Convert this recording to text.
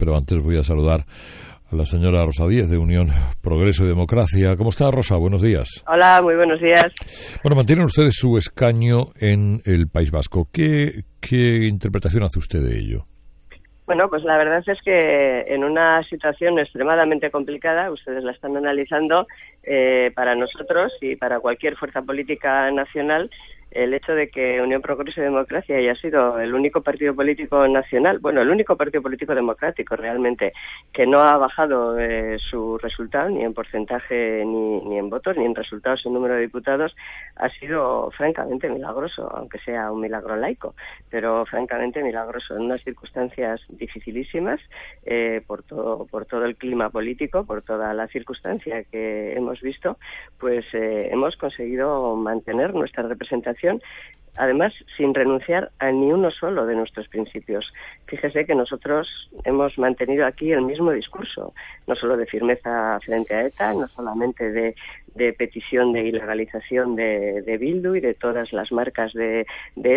pero antes voy a saludar a la señora Rosa Díez, de Unión Progreso y Democracia. ¿Cómo está, Rosa? Buenos días. Hola, muy buenos días. Bueno, mantienen ustedes su escaño en el País Vasco. ¿Qué interpretación hace usted de ello? Bueno, pues la verdad es que en una situación extremadamente complicada, ustedes la están analizando, para nosotros y para cualquier fuerza política nacional, el hecho de que Unión Progreso y Democracia haya sido el único partido político nacional, bueno, el único partido político democrático realmente, que no ha bajado su resultado ni en porcentaje, ni en votos, ni en resultados en número de diputados, ha sido francamente milagroso, aunque sea un milagro laico, pero francamente milagroso en unas circunstancias dificilísimas, por todo el clima político, por toda la circunstancia que hemos visto, pues hemos conseguido mantener nuestra representación, además sin renunciar a ni uno solo de nuestros principios. Fíjese que nosotros hemos mantenido aquí el mismo discurso, no solo de firmeza frente a ETA, no solamente de petición de ilegalización de Bildu y de todas las marcas de